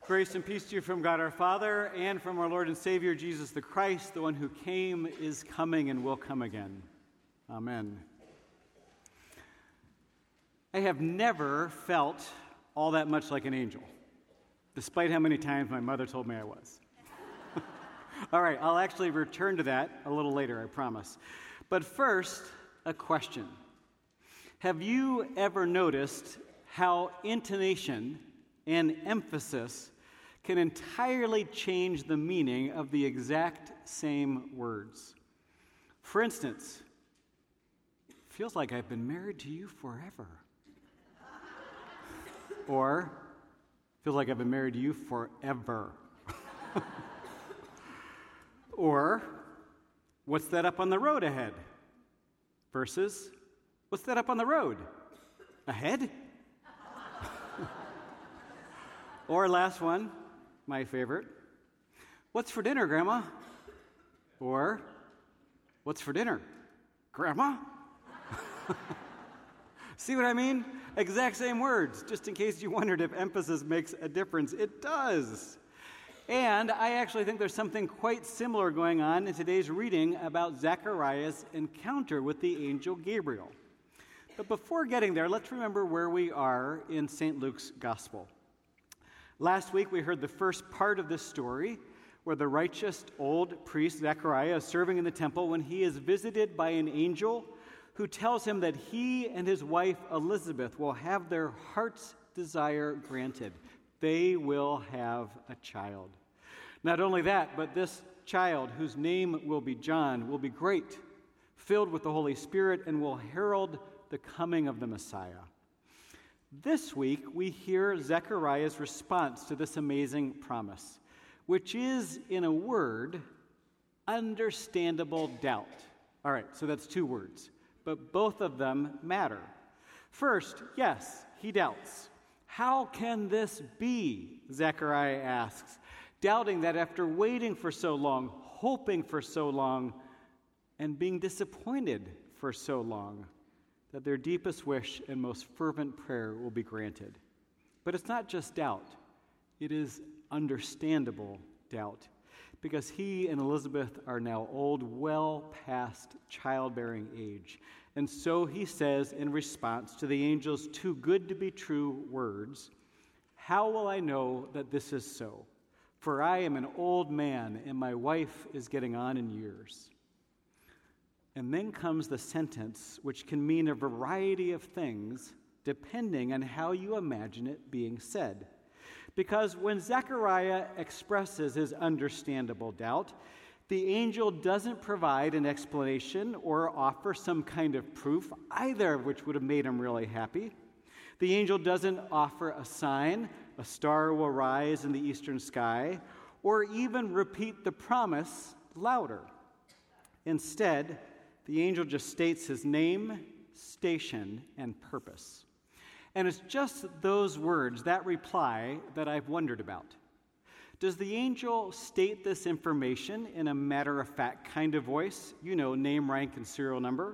Grace and peace to you from God our Father and from our Lord and Savior Jesus the Christ, the one who came, is coming, and will come again. Amen. I have never felt all that much like an angel, despite how many times my mother told me I was. All right, I'll actually return to that a little later, I promise. But first, a question. Have you ever noticed how intonation and emphasis can entirely change the meaning of the exact same words? For instance, it feels like I've been married to you forever. Or, feels like I've been married to you forever. Or, what's that up on the road ahead? Versus, what's that up on the road? Ahead? Or last one, my favorite. What's for dinner, Grandma? Or, what's for dinner? Grandma? See what I mean? Exact same words, just in case you wondered if emphasis makes a difference. It does. And I actually think there's something quite similar going on in today's reading about Zechariah's encounter with the angel Gabriel. But before getting there, let's remember where we are in St. Luke's Gospel. Last week, we heard the first part of this story, where the righteous old priest Zechariah is serving in the temple when he is visited by an angel who tells him that he and his wife Elizabeth will have their heart's desire granted. They will have a child. Not only that, but this child, whose name will be John, will be great, filled with the Holy Spirit, and will herald the coming of the Messiah. This week, we hear Zechariah's response to this amazing promise, which is, in a word, understandable doubt. All right, so that's two words, but both of them matter. First, yes, he doubts. How can this be? Zechariah asks, doubting that after waiting for so long, hoping for so long, and being disappointed for so long, that their deepest wish and most fervent prayer will be granted. But it's not just doubt. It is understandable doubt, because he and Elizabeth are now old, well past childbearing age. And so he says in response to the angel's too good to be true words, "How will I know that this is so? For I am an old man, and my wife is getting on in years." And then comes the sentence, which can mean a variety of things, depending on how you imagine it being said. Because when Zechariah expresses his understandable doubt, the angel doesn't provide an explanation or offer some kind of proof, either of which would have made him really happy. The angel doesn't offer a sign, a star will rise in the eastern sky, or even repeat the promise louder. Instead, the angel just states his name, station, and purpose. And it's just those words, that reply, that I've wondered about. Does the angel state this information in a matter-of-fact kind of voice? You know, name, rank, and serial number.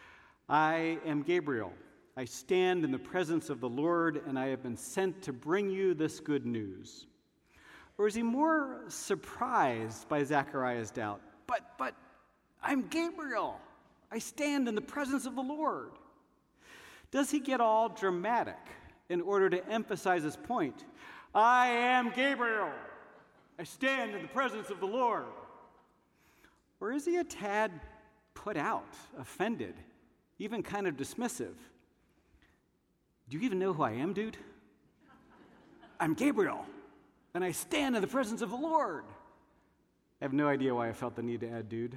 I am Gabriel. I stand in the presence of the Lord, and I have been sent to bring you this good news. Or is he more surprised by Zechariah's doubt? But I'm Gabriel. I stand in the presence of the Lord. Does he get all dramatic in order to emphasize his point? I am Gabriel. I stand in the presence of the Lord. Or is he a tad put out, offended, even kind of dismissive? Do you even know who I am, dude? I'm Gabriel, and I stand in the presence of the Lord. I have no idea why I felt the need to add dude.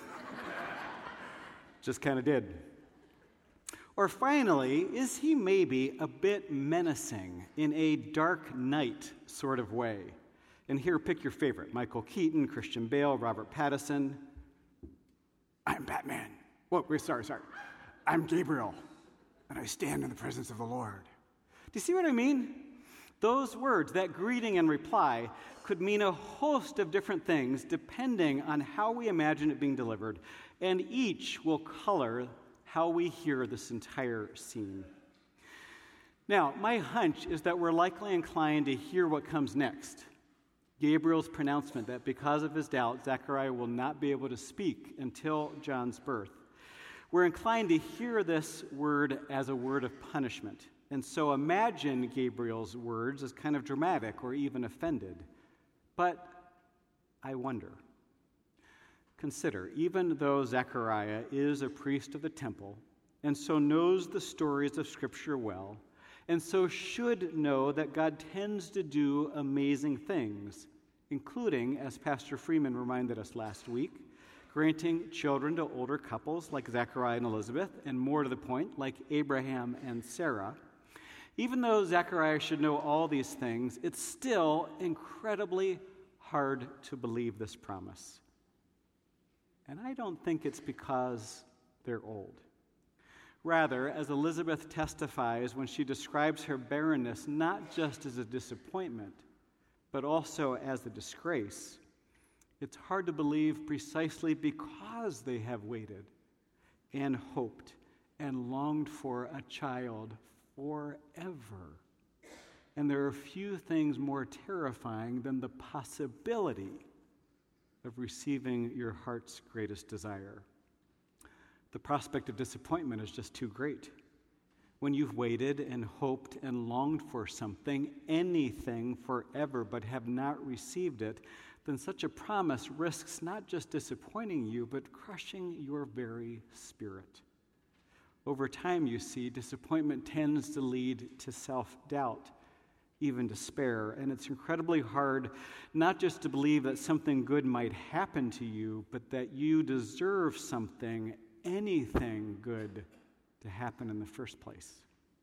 Just kind of did. Or finally, is he maybe a bit menacing in a Dark Knight sort of way? And here, pick your favorite. Michael Keaton, Christian Bale, Robert Pattinson. I'm Batman. Whoa, sorry. I'm Gabriel, and I stand in the presence of the Lord. Do you see what I mean? Those words, that greeting and reply, could mean a host of different things depending on how we imagine it being delivered, and each will color how we hear this entire scene. Now, my hunch is that we're likely inclined to hear what comes next. Gabriel's pronouncement that because of his doubt, Zechariah will not be able to speak until John's birth. We're inclined to hear this word as a word of punishment, and so imagine Gabriel's words as kind of dramatic or even offended. But I wonder. Consider, even though Zechariah is a priest of the temple, and so knows the stories of Scripture well, and so should know that God tends to do amazing things, including, as Pastor Freeman reminded us last week, granting children to older couples like Zechariah and Elizabeth, and more to the point, like Abraham and Sarah. Even though Zechariah should know all these things, it's still incredibly hard to believe this promise. And I don't think it's because they're old. Rather, as Elizabeth testifies when she describes her barrenness not just as a disappointment, but also as a disgrace, it's hard to believe precisely because they have waited and hoped and longed for a child forever. And there are few things more terrifying than the possibility of receiving your heart's greatest desire. The prospect of disappointment is just too great. When you've waited and hoped and longed for something, anything forever, but have not received it, then such a promise risks not just disappointing you, but crushing your very spirit. Over time, you see, disappointment tends to lead to self-doubt, even despair, and it's incredibly hard not just to believe that something good might happen to you, but that you deserve something, anything good, to happen in the first place.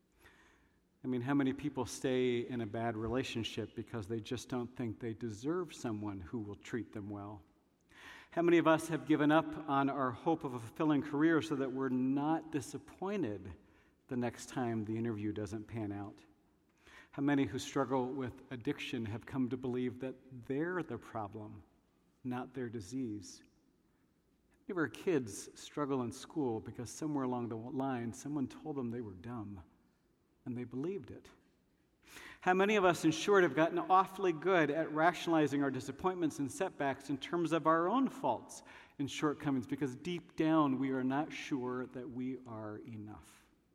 I mean, how many people stay in a bad relationship because they just don't think they deserve someone who will treat them well? How many of us have given up on our hope of a fulfilling career so that we're not disappointed the next time the interview doesn't pan out? How many who struggle with addiction have come to believe that they're the problem, not their disease? How many of our kids struggle in school because somewhere along the line someone told them they were dumb and they believed it? How many of us, in short, have gotten awfully good at rationalizing our disappointments and setbacks in terms of our own faults and shortcomings because deep down we are not sure that we are enough?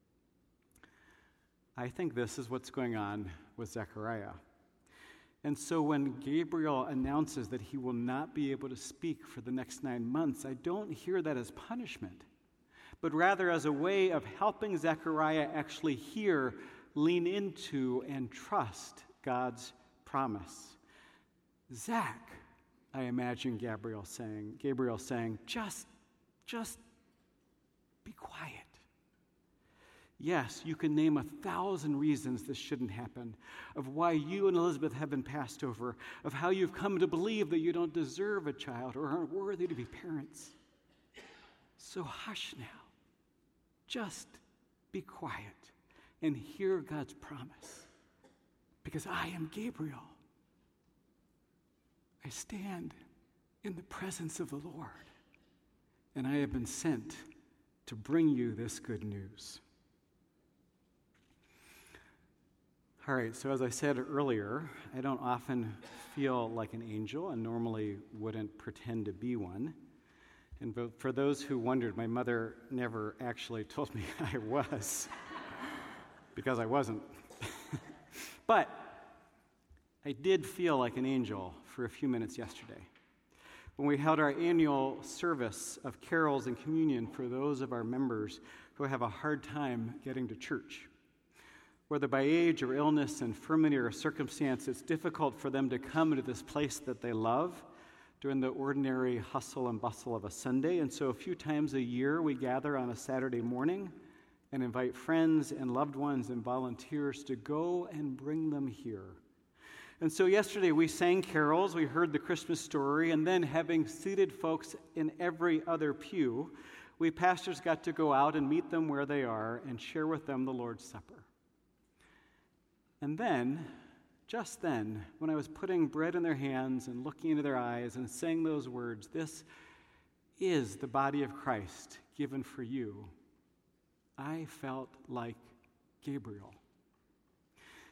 I think this is what's going on with Zechariah. And so when Gabriel announces that he will not be able to speak for the next 9 months, I don't hear that as punishment, but rather as a way of helping Zechariah actually hear, lean into, and trust God's promise. Zach, I imagine Gabriel saying, just be quiet. Yes, you can name 1,000 reasons this shouldn't happen, of why you and Elizabeth have been passed over, of how you've come to believe that you don't deserve a child or aren't worthy to be parents. So hush now. Just be quiet and hear God's promise. Because I am Gabriel. I stand in the presence of the Lord, and I have been sent to bring you this good news. All right, so as I said earlier, I don't often feel like an angel and normally wouldn't pretend to be one. And for those who wondered, my mother never actually told me I was, because I wasn't. But I did feel like an angel for a few minutes yesterday when we held our annual service of carols and communion for those of our members who have a hard time getting to church. Whether by age or illness, infirmity, or circumstance, it's difficult for them to come to this place that they love during the ordinary hustle and bustle of a Sunday. And so a few times a year, we gather on a Saturday morning and invite friends and loved ones and volunteers to go and bring them here. And so yesterday we sang carols, we heard the Christmas story, and then having seated folks in every other pew, we pastors got to go out and meet them where they are and share with them the Lord's Supper. And then, just then, when I was putting bread in their hands and looking into their eyes and saying those words, "This is the body of Christ given for you," I felt like Gabriel.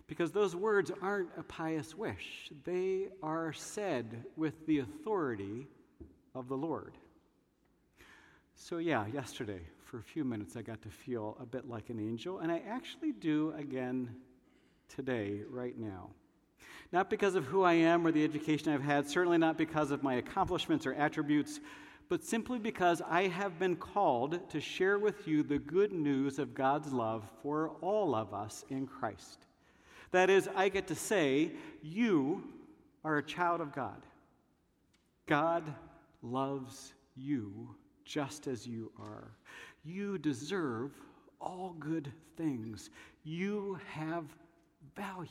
Because those words aren't a pious wish. They are said with the authority of the Lord. So yesterday, for a few minutes, I got to feel a bit like an angel, and I actually do again today, right now. Not because of who I am or the education I've had, certainly not because of my accomplishments or attributes, but simply because I have been called to share with you the good news of God's love for all of us in Christ. That is, I get to say, you are a child of God. God loves you just as you are. You deserve all good things. You have value.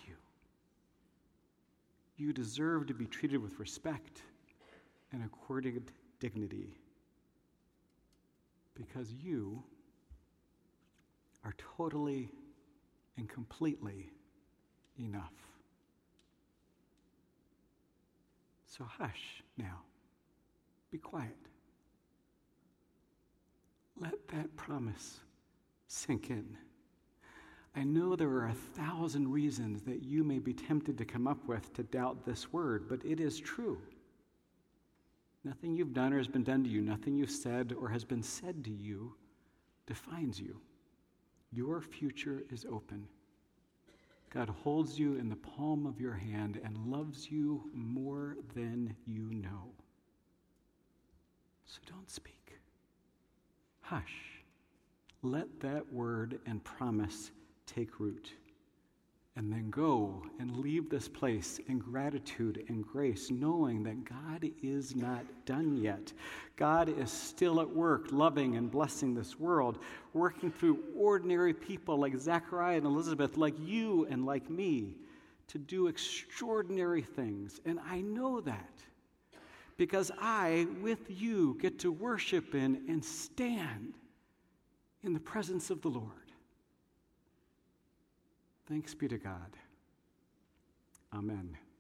You deserve to be treated with respect and accorded dignity because you are totally and completely enough. So hush now. Be quiet. Let that promise sink in. I know there are 1,000 reasons that you may be tempted to come up with to doubt this word, but it is true. Nothing you've done or has been done to you, nothing you've said or has been said to you defines you. Your future is open. God holds you in the palm of your hand and loves you more than you know. So don't speak. Hush. Let that word and promise take root. And then go and leave this place in gratitude and grace, knowing that God is not done yet. God is still at work, loving and blessing this world, working through ordinary people like Zechariah and Elizabeth, like you and like me, to do extraordinary things. And I know that because I, with you, get to worship in and stand in the presence of the Lord. Thanks be to God. Amen.